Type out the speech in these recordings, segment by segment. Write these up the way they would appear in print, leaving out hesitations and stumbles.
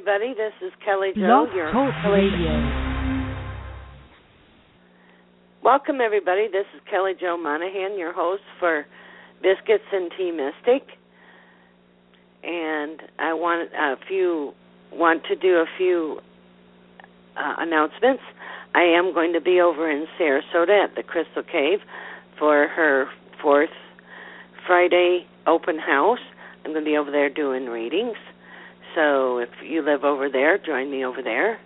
everybody. This is Kelly Jo, Blog your Talk Radio. Welcome, everybody. This is Kelly Jo Monahan, your host for Biscuits and Tea Mystic. And I want to do a few announcements. I am going to be over in Sarasota at the Crystal Cave for her 4th Friday open house. I'm going to be over there doing readings. So if you live over there, join me over there.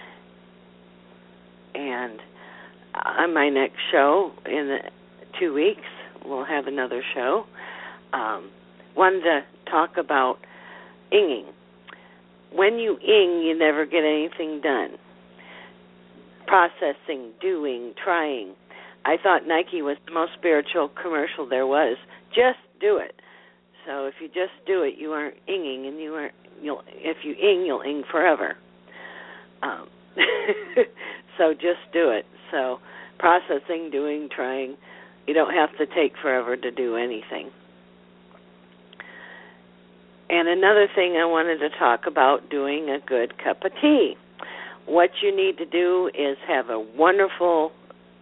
And on my next show in 2 weeks, we'll have another show. Wanted to talk about inging. When you ing, you never get anything done. Processing, doing, trying. I thought Nike was the most spiritual commercial there was. Just do it. So if you just do it, you aren't inging, and if you ing, you'll ing forever. So just do it. So processing, doing, trying. You don't have to take forever to do anything. And another thing I wanted to talk about, doing a good cup of tea. What you need to do is have a wonderful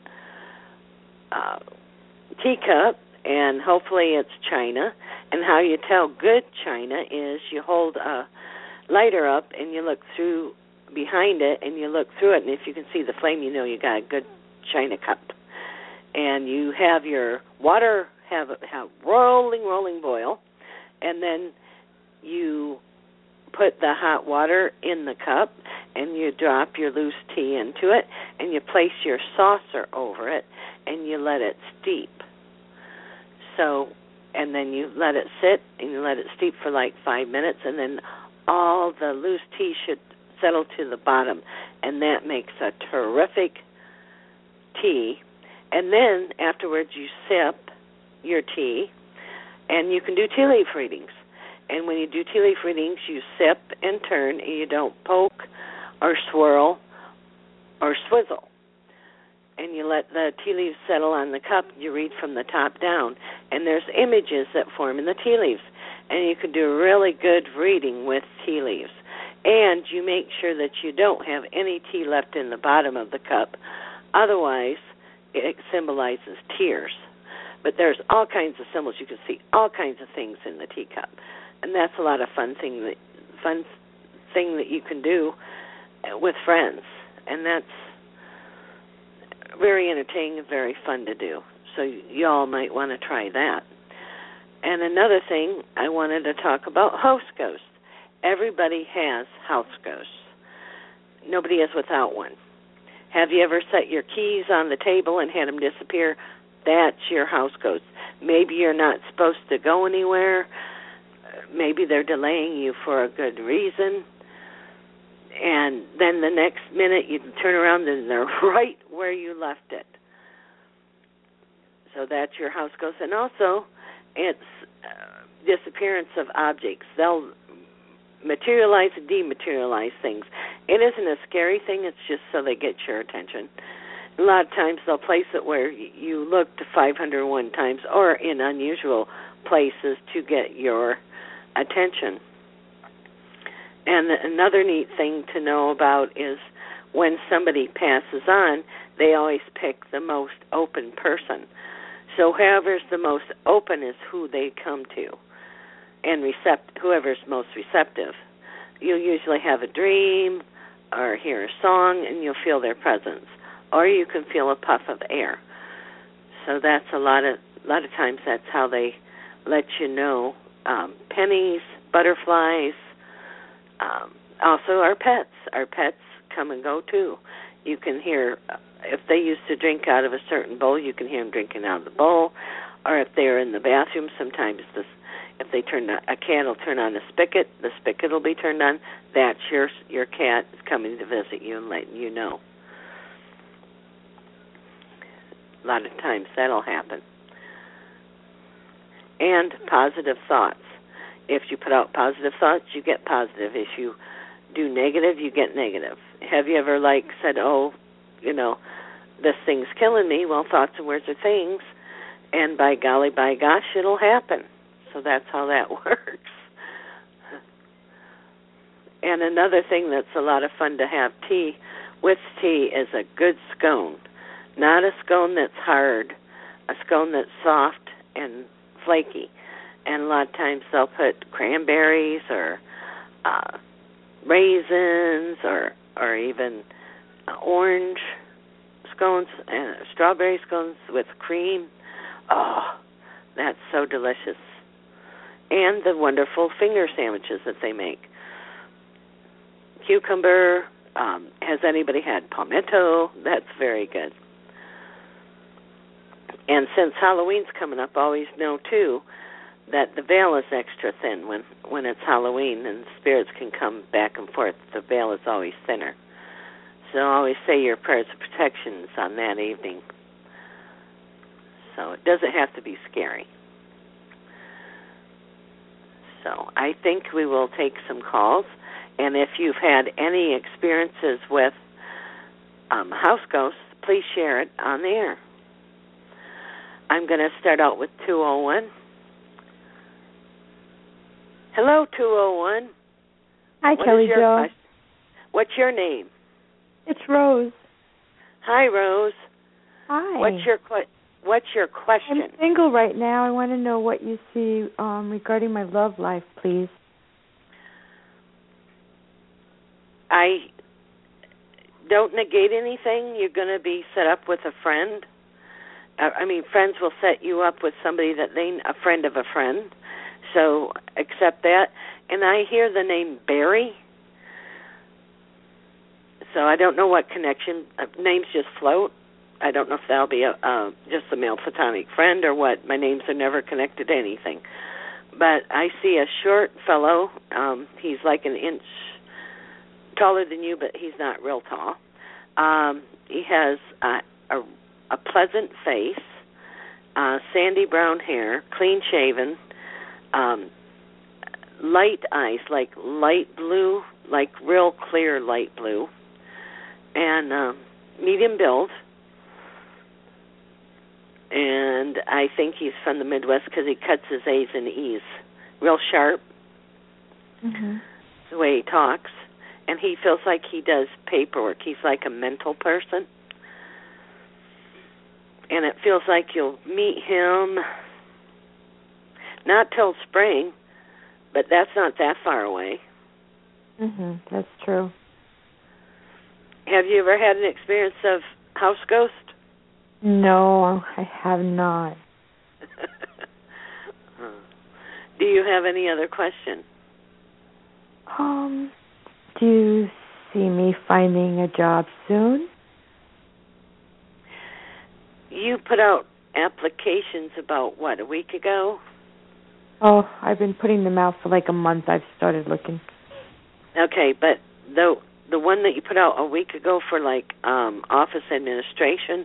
teacup, and hopefully it's china. And how you tell good china is you hold a lighter up and you look through behind it, and you look through it, and if you can see the flame, you know you got a good china cup. And you have your water have rolling boil, and then you put the hot water in the cup, and you drop your loose tea into it, and you place your saucer over it, and you let it steep. So, and then you let it sit, and you let it steep for like 5 minutes, and then all the loose tea should settle to the bottom, and that makes a terrific tea. And then afterwards you sip your tea, and you can do tea leaf readings. And when you do tea leaf readings, you sip and turn, and you don't poke or swirl or swizzle. And you let the tea leaves settle on the cup. You read from the top down. And there's images that form in the tea leaves. And you can do a really good reading with tea leaves. And you make sure that you don't have any tea left in the bottom of the cup. Otherwise, it symbolizes tears. But there's all kinds of symbols. You can see all kinds of things in the teacup. And that's a lot of fun thing that you can do with friends. And that's very entertaining and very fun to do. So you all might want to try that. And another thing I wanted to talk about, house ghosts. Everybody has house ghosts. Nobody is without one. Have you ever set your keys on the table and had them disappear? That's your house ghost. Maybe you're not supposed to go anywhere. Maybe they're delaying you for a good reason. And then the next minute you turn around and they're right where you left it. So that's your house ghost. And also, it's disappearance of objects. They'll materialize and dematerialize things. It isn't a scary thing. It's just so they get your attention. A lot of times they'll place it where you looked 501 times or in unusual places to get your attention. And another neat thing to know about is when somebody passes on, they always pick the most open person. So whoever's the most open is who they come to, and whoever's most receptive. You'll usually have a dream or hear a song, and you'll feel their presence, or you can feel a puff of air. So that's a lot of times that's how they let you know. Pennies, butterflies, also our pets. Our pets come and go too. You can hear, if they used to drink out of a certain bowl, you can hear them drinking out of the bowl. Or if they're in the bathroom, sometimes if they a cat will turn on a spigot, the spigot will be turned on. That's your cat is coming to visit you and letting you know. A lot of times that'll happen. And positive thoughts. If you put out positive thoughts, you get positive. If you do negative, you get negative. Have you ever said, this thing's killing me? Well, thoughts and words are things, and by golly, by gosh, it'll happen. So that's how that works. And another thing that's a lot of fun to have with tea is a good scone. Not a scone that's hard, a scone that's soft and flaky. And a lot of times they'll put cranberries or raisins or even orange scones and strawberry scones with cream. Oh, that's so delicious. And the wonderful finger sandwiches that they make. Cucumber. Has anybody had palmetto? That's very good. And since Halloween's coming up, always know, too, that the veil is extra thin when it's Halloween and spirits can come back and forth. The veil is always thinner. So always say your prayers of protections on that evening. So it doesn't have to be scary. So I think we will take some calls. And if you've had any experiences with house ghosts, please share it on the air. I'm going to start out with 201. Hello, 201. Hi, Kelly Jo. What's your name? It's Rose. Hi, Rose. Hi. What's your question? I'm single right now. I want to know what you see regarding my love life, please. I don't negate anything. You're going to be set up with a friend. Friends will set you up with somebody a friend of a friend. So accept that. And I hear the name Barry. So I don't know what connection. Names just float. I don't know if that'll be just a male platonic friend or what. My names are never connected to anything. But I see a short fellow. He's like an inch taller than you, but he's not real tall. He has a pleasant face, sandy brown hair, clean shaven, light eyes, like light blue, like real clear light blue, and medium build. And I think he's from the Midwest because he cuts his A's and E's real sharp. Mm-hmm. The way he talks. And he feels like he does paperwork. He's like a mental person. And it feels like you'll meet him not till spring, but that's not that far away. That's true. Have you ever had an experience of house ghost? No, I have not. Do you have any other question? Do you see me finding a job soon? You put out applications about, a week ago? Oh, I've been putting them out for like a month. I've started looking. Okay, but the one that you put out a week ago for office administration,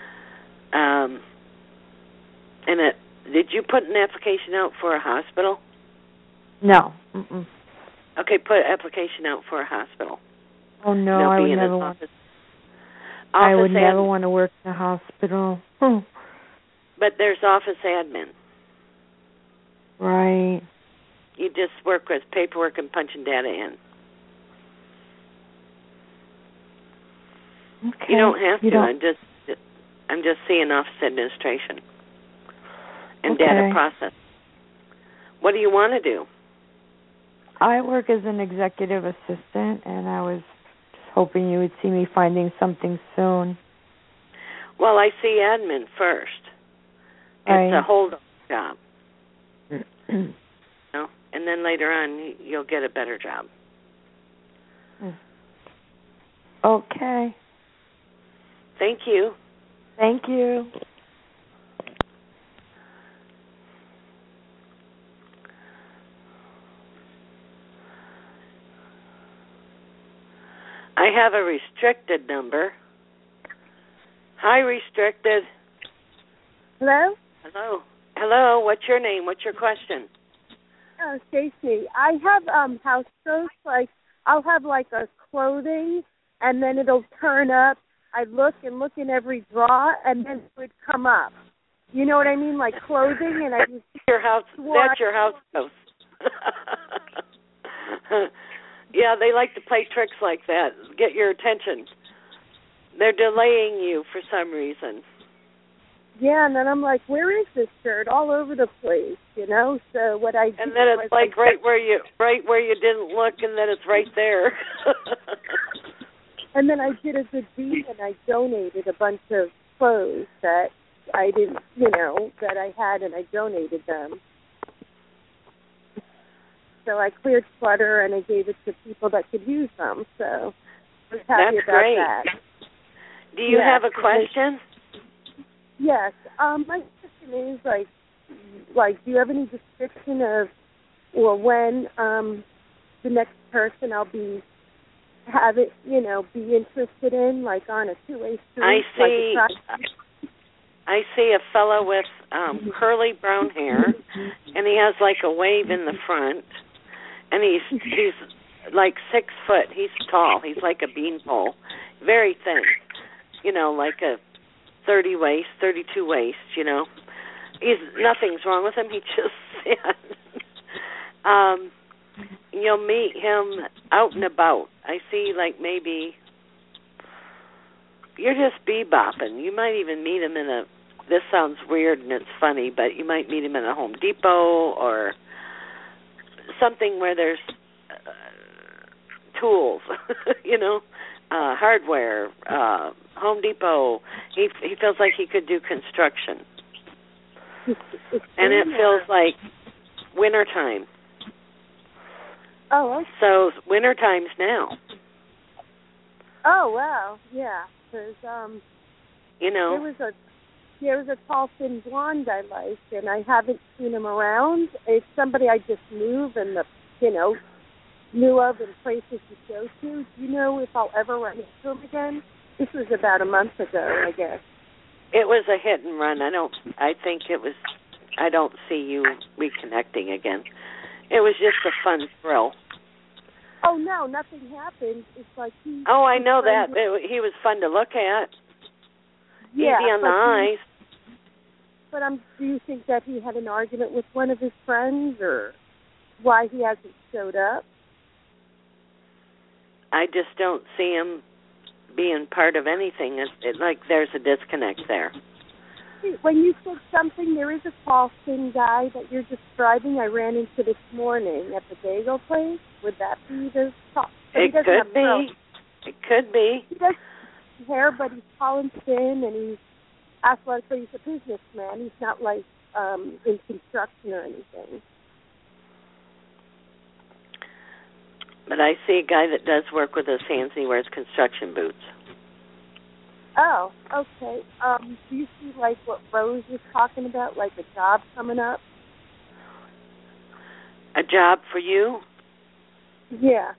did you put an application out for a hospital? No. Mm-mm. Okay, put an application out for a hospital. Oh, no, I would never want to. I would never want to work in a hospital. But there's office admin. Right. You just work with paperwork and punching data in. Okay. You don't have to. I'm just seeing office administration and data process. What do you want to do? I work as an executive assistant, and I was just hoping you would see me finding something soon. Well, I see admin first. It's a hold-on job. And then later on, you'll get a better job. Okay. Thank you. Thank you. I have a restricted number. Hi, restricted. Hello? Hello, what's your name? What's your question? Oh, Stacy. I have house ghosts. I'll have a clothing, and then it'll turn up. I look in every drawer, and then it would come up. You know what I mean? Like clothing, and I just your house. That's your house ghost. Yeah, they like to play tricks like that, get your attention. They're delaying you for some reason. Yeah, and then I'm like, where is this shirt? All over the place, So what I did and then it's like right where you didn't look, and then it's right there. And then I did a good deed, and I donated a bunch of clothes that I didn't, that I had, and I donated them. So I cleared clutter, and I gave it to people that could use them. So I was happy about great. that. Do you have a question? Yes. My question is, like, do you have any description of, or when the next person I'll be interested in, like on a two-way street? I see a fellow with curly brown hair, and he has like a wave in the front, and he's like 6 foot. He's tall. He's like a beanpole, very thin. Like a 32 waist. Nothing's wrong with him. He just thin. You'll meet him out and about. I see, like, maybe you're just bebopping. You might even meet him in this sounds weird and it's funny, but you might meet him in a Home Depot or something where there's tools, hardware, Home Depot. He feels like he could do construction. And it feels like wintertime. Oh, okay. So wintertime's now. Oh, wow. Yeah, because there was a tall, thin blonde I liked, and I haven't seen him around. It's somebody I just knew of and places to go to. Do you know if I'll ever run into him again? This was about a month ago, I guess. It was a hit and run. I don't see you reconnecting again. It was just a fun thrill. Oh, no, nothing happened. It's like he... Oh, I know that. He was fun to look at. Yeah, easy on the eyes. But do you think that he had an argument with one of his friends, or why he hasn't showed up? I just don't see him being part of anything. It's like there's a disconnect there. When you said something, there is a tall, thin guy that you're describing I ran into this morning at the bagel place. Would that be the tall? It could be. It could be. He does hair, but he's tall and thin, and he's athletic, but he's a businessman. He's not like in construction or anything. But I see a guy that does work with his hands, and he wears construction boots. Oh, okay. Do you see, like, what Rose was talking about, like a job coming up? A job for you? Yeah.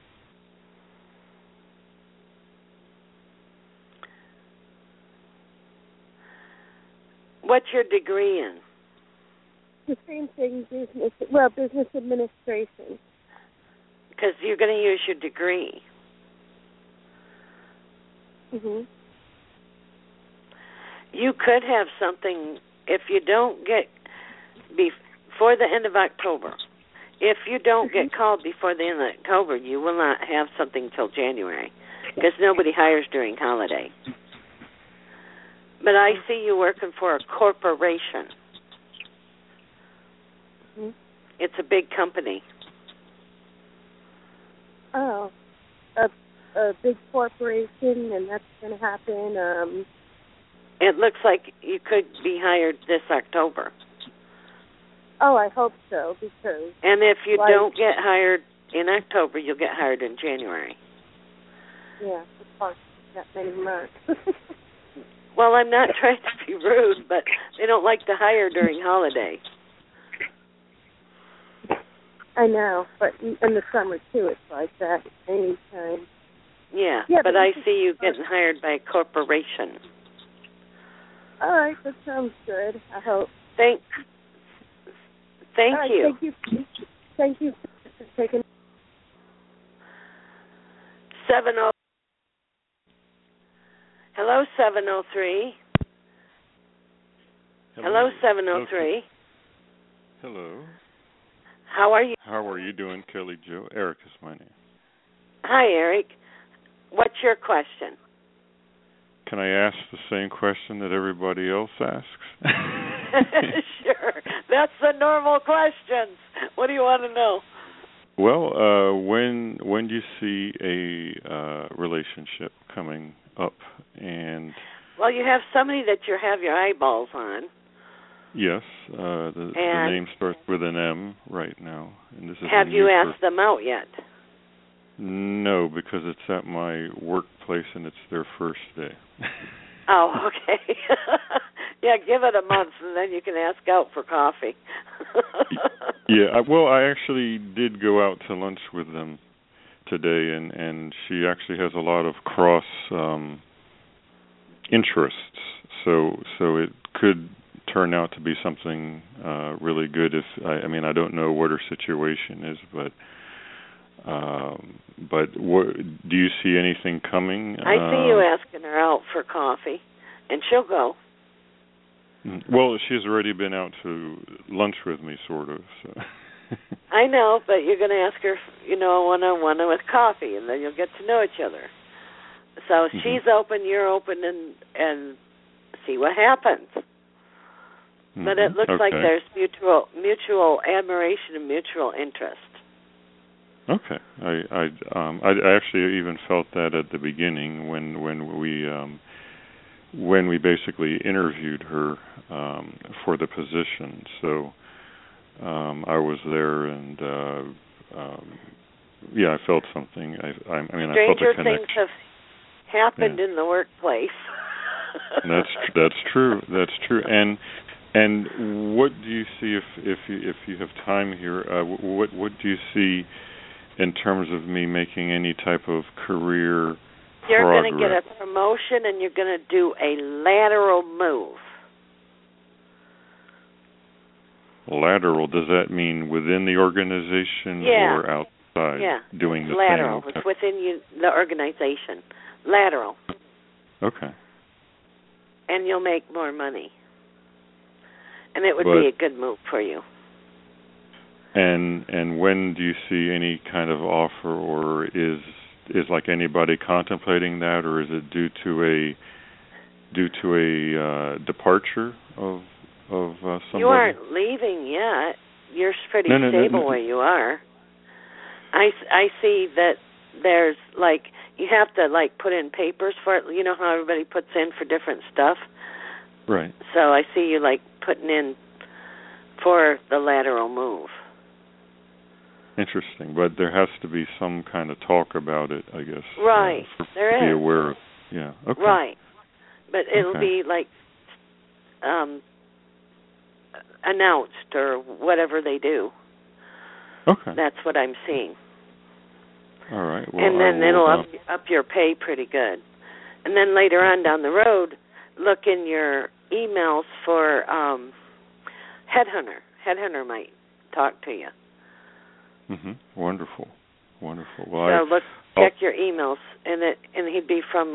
What's your degree in? The same thing, business administration. Because you're going to use your degree. Mhm. You could have something, if you don't get before the end of October, if you don't get called before the end of October, you will not have something till January, because nobody hires during holiday. But I see you working for a corporation. Mm-hmm. It's a big company. Oh, a big corporation, and that's going to happen. It looks like you could be hired this October. Oh, I hope so, because... And if you don't get hired in October, you'll get hired in January. Yeah, it's hard that many months. Well, I'm not trying to be rude, but they don't like to hire during holiday. I know, but in the summer, too, it's like that anytime. Yeah, but I see you getting hired by a corporation. All right, that sounds good, I hope. Thank right, you. Thank you for taking... 70. Hello, 703. Hello, 703. Okay. Hello. How are you? How are you doing, Kelly Jo? Eric is my name. Hi, Eric. What's your question? Can I ask the same question that everybody else asks? Sure. That's the normal questions. What do you want to know? Well, when do you see a relationship coming up? And well, you have somebody that you have your eyeballs on. Yes, the name starts with an M right now. And this is have you asked them out yet? No, because it's at my workplace and it's their first day. Oh, okay. Yeah, give it a month and then you can ask out for coffee. Yeah, well, I actually did go out to lunch with them today, and she actually has a lot of cross interests, so it could turn out to be something really good. If I don't know what her situation is, but what, do you see anything coming? I see you asking her out for coffee, and she'll go. Well, she's already been out to lunch with me, sort of. So. I know, but you're going to ask her, one-on-one with coffee, and then you'll get to know each other. So she's open, you're open, and see what happens. But it looks like there's mutual admiration and mutual interest. Okay, I actually even felt that at the beginning when we basically interviewed her for the position. So I was there, and I felt something. I felt a connection. Stranger things have happened in the workplace. That's true. That's true. And what do you see if you have time here? What do you see in terms of me making any type of career You're progress? going to get a promotion, and you're going to do a lateral move. Lateral, does that mean within the organization or outside? Yeah, doing the lateral. same? It's within the organization. Lateral. Okay. And you'll make more money. And it would be a good move for you. And when do you see any kind of offer, or is like anybody contemplating that, or is it due to a departure of somebody? You aren't leaving yet. You're pretty stable where you are. I see that there's you have to put in papers for it. You know how everybody puts in for different stuff? Right. So I see you putting in for the lateral move. Interesting, but there has to be some kind of talk about it, I guess. Right. There to is. be aware of. Yeah. Okay. Right. But it'll be announced or whatever they do. Okay. That's what I'm seeing. All right. Well, and then it'll up your pay pretty good. And then later on down the road, look in your emails for Headhunter. Headhunter might talk to you. Wonderful. Well, so check your emails, and he'd be from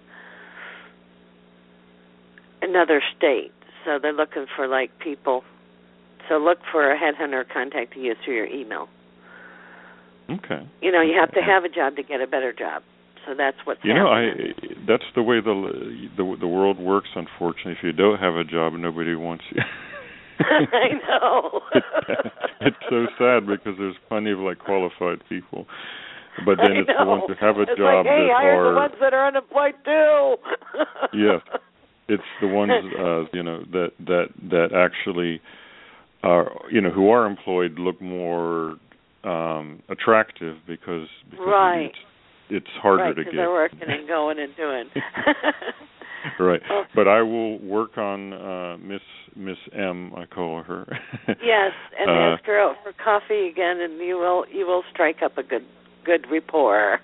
another state. So they're looking for people. So look for a headhunter contacting you through your email. Okay. You have to have a job to get a better job. So that's what's happening. That's the way the world works. Unfortunately, if you don't have a job, nobody wants you. I know. It's so sad because there's plenty of qualified people, but then it's the ones who have a job hey, that hire the ones that are unemployed too. Yes, it's the ones that actually are who are employed look more attractive because right. It's harder to get. Right, because they're working and going and doing. Right, but I will work on Miss M, I call her. Yes, and ask her out for coffee again, and you will strike up a good rapport.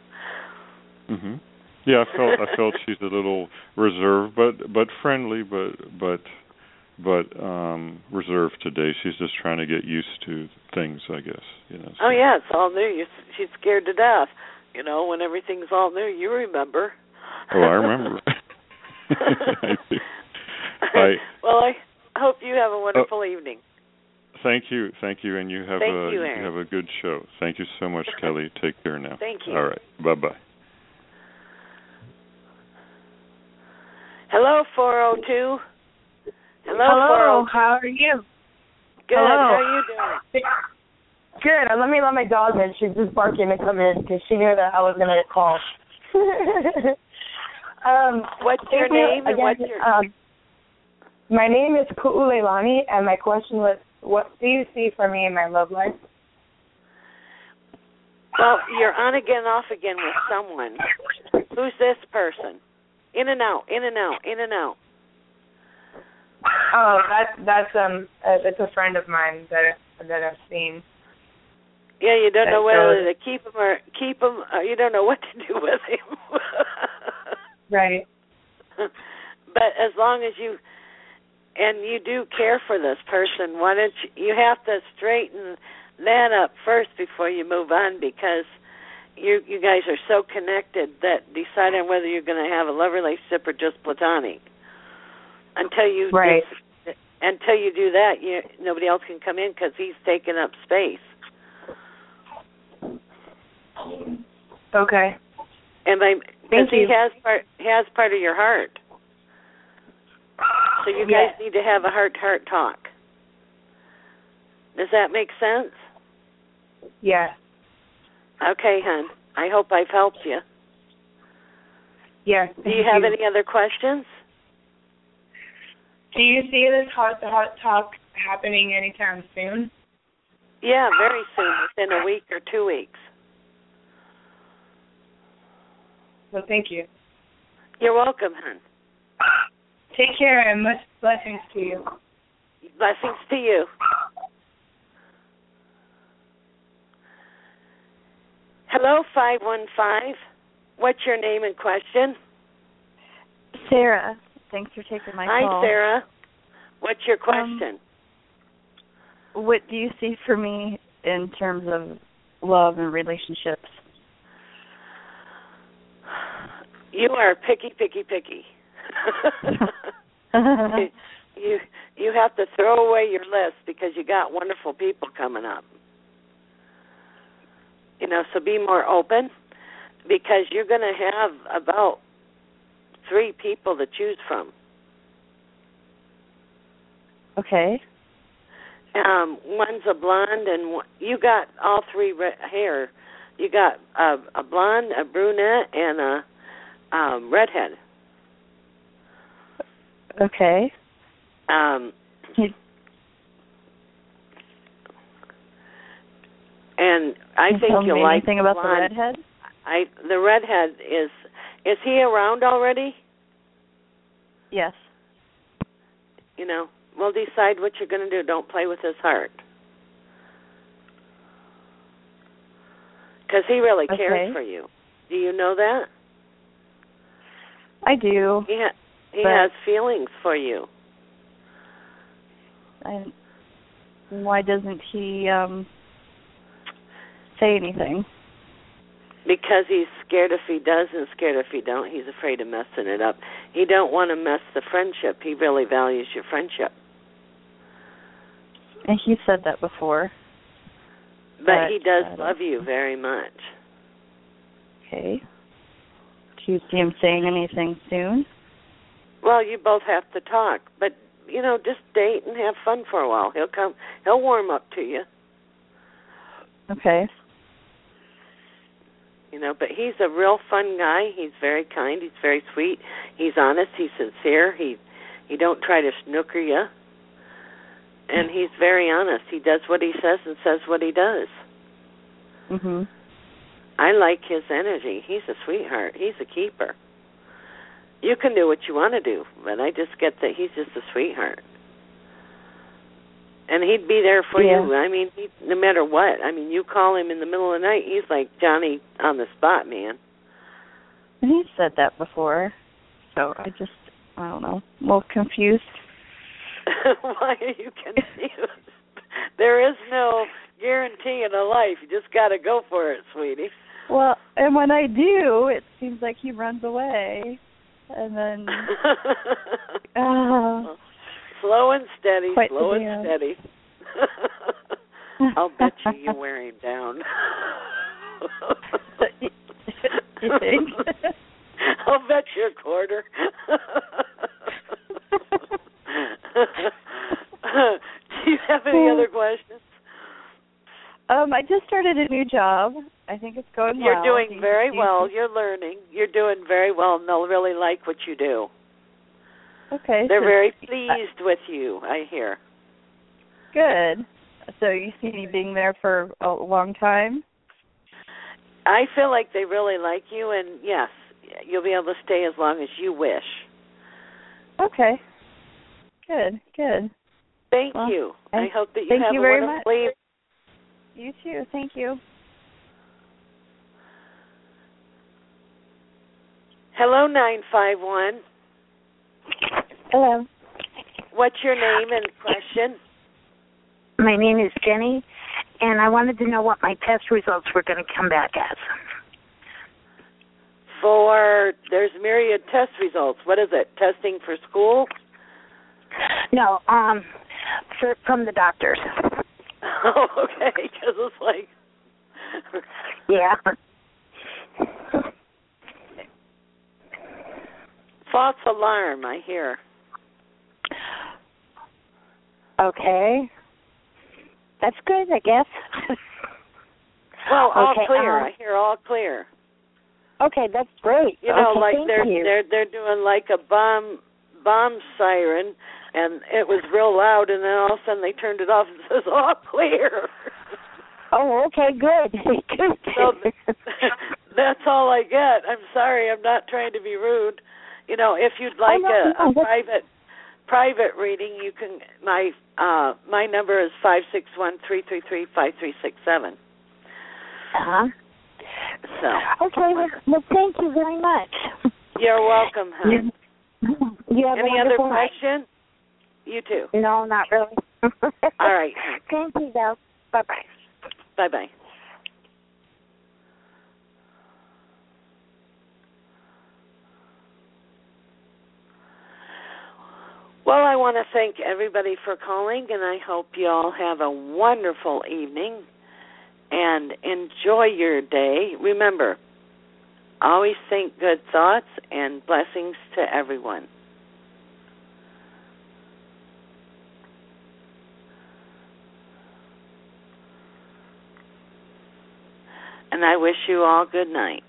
Yeah, I felt she's a little reserved, but friendly, but reserved today. She's just trying to get used to things, I guess. So. Oh yeah, it's all new. She's scared to death. When everything's all new, you remember. Oh, I remember. Well, I hope you have a wonderful evening. Thank you, and you have you have a good show. Thank you so much, Kelly. Take care now. Thank you. All right, bye-bye. Hello, 402. Hello, how are you? Good. Hello. How are you doing? Good. Let me let my dog in. She's just barking to come in because she knew that I was going to call. What's your name? My name is Ku'ulelani, and my question was, what do you see for me in my love life? Well, you're on again, off again with someone. Who's this person? In and out, in and out, in and out. Oh, it's a friend of mine that I've seen. Yeah, you don't know whether to keep him or you don't know what to do with him. Right. But as long as you do care for this person, why don't you have to straighten that up first before you move on, because you guys are so connected that deciding whether you're going to have a love relationship or just platonic. Until you do that, nobody else can come in because he's taking up space. Okay. And because he has part of your heart, so you guys need to have a heart-to-heart talk. Does that make sense? Yeah. Okay, hon. I hope I've helped you. Yeah. Do you have any other questions? Do you see this heart-to-heart talk happening anytime soon? Yeah, very soon, within a week or 2 weeks. Well, thank you. You're welcome, hon. Take care, and much blessings to you. Blessings to you. Hello, 515. What's your name and question? Sarah. Thanks for taking my call. Hi, Sarah. What's your question? What do you see for me in terms of love and relationships? You are picky. You have to throw away your list because you got wonderful people coming up. So be more open, because you're going to have about 3 people to choose from. Okay. One's a blonde, and you got all 3 hair. You got a blonde, a brunette, and a redhead. Okay. And I think you'll like anything about blonde. the redhead? The redhead is he around already? Yes. We'll decide what you're going to do. Don't play with his heart. Because he really cares for you. Do you know that? I do. He has feelings for you. Why doesn't he say anything? Because he's scared if he does and scared if he don't. He's afraid of messing it up. He don't want to mess the friendship. He really values your friendship. And he said that before. But he does love you very much. Okay. Do you see him saying anything soon? Well, you both have to talk. But, just date and have fun for a while. He'll warm up to you. Okay. But he's a real fun guy. He's very kind. He's very sweet. He's honest. He's sincere. He don't try to snooker you. And he's very honest. He does what he says and says what he does. Mhm. I like his energy. He's a sweetheart. He's a keeper. You can do what you want to do, but I just get that he's just a sweetheart. And he'd be there for you. I mean, no matter what. I mean, you call him in the middle of the night, he's like Johnny on the spot, man. And he said that before. So I don't know, a little confused. Why are you confused? There is no guarantee in a life. You just got to go for it, sweetie. Well, and when I do, it seems like he runs away. And then... Slow and steady, Quite slow and steady. I'll bet you wear him down. You think? I'll bet you a quarter. Do you have any other questions? I just started a new job. I think it's going well. You're doing very well. You're learning. You're doing very well, and they'll really like what you do. Okay. They're very pleased with you, I hear. Good. So you see me being there for a long time? I feel like they really like you, and yes, you'll be able to stay as long as you wish. Okay. Good. Thank you. I hope that you have a wonderful evening. You too. Thank you. Hello, 951. Hello. What's your name and question? My name is Jenny, and I wanted to know what my test results were going to come back as. There's myriad test results. What is it? Testing for school? No, from the doctors. Oh, okay, because it's like... Yeah. False alarm, I hear. Okay. That's good, I guess. Well, all clear. I hear all clear. Okay, that's great. You know, okay, like thank they're doing like a bomb siren, and it was real loud, and then all of a sudden they turned it off and it says all clear. Oh, okay, good. So that's all I get. I'm sorry, I'm not trying to be rude. You know, if you'd like a private reading, you can. My number is 561-333-5367. So. Okay. Well, thank you very much. You're welcome, hon. You have any other question? You too. No, not really. All right. Thank you, though. Bye-bye. Bye-bye. Well, I want to thank everybody for calling, and I hope you all have a wonderful evening and enjoy your day. Remember, always think good thoughts and blessings to everyone. And I wish you all good night.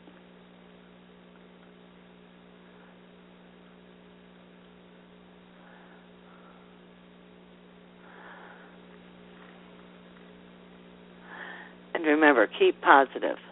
And remember, keep positive.